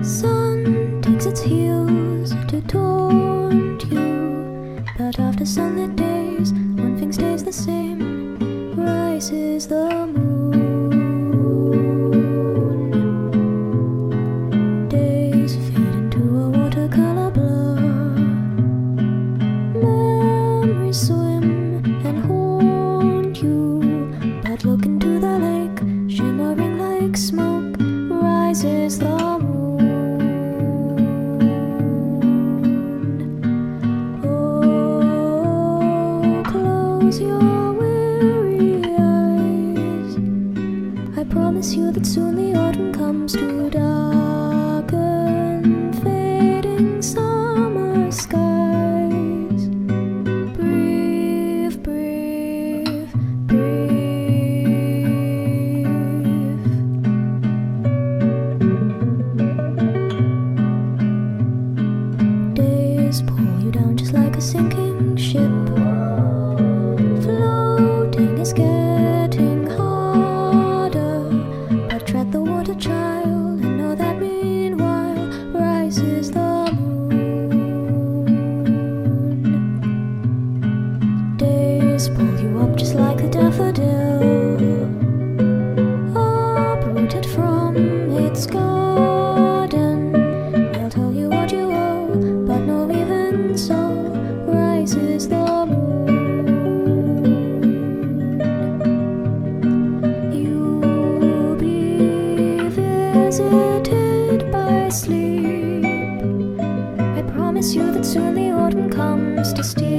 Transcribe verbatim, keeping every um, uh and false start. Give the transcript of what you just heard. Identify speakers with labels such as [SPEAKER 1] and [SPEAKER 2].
[SPEAKER 1] sun takes its heels to taunt you, but after sunlit days, one thing stays the same: rises the moon. Days fade into a watercolor blur. Memories swim and haunt you, but look into the lake, shimmering like smoke. Rises the moon. Oh, close your weary eyes. I promise you that soon the autumn comes to darken fading summer skies. Breathe, breathe, breathe. Days pull you down just like a sinking ship. Floating is getting harder, but tread the water, child, and know that meanwhile rises the moon. Days pull you up just like a daffodil, uprooted from its garden. They'll tell you what you owe, but no, even so, rises the moon. You'll be visited by sleep. I promise you that soon the autumn comes to steal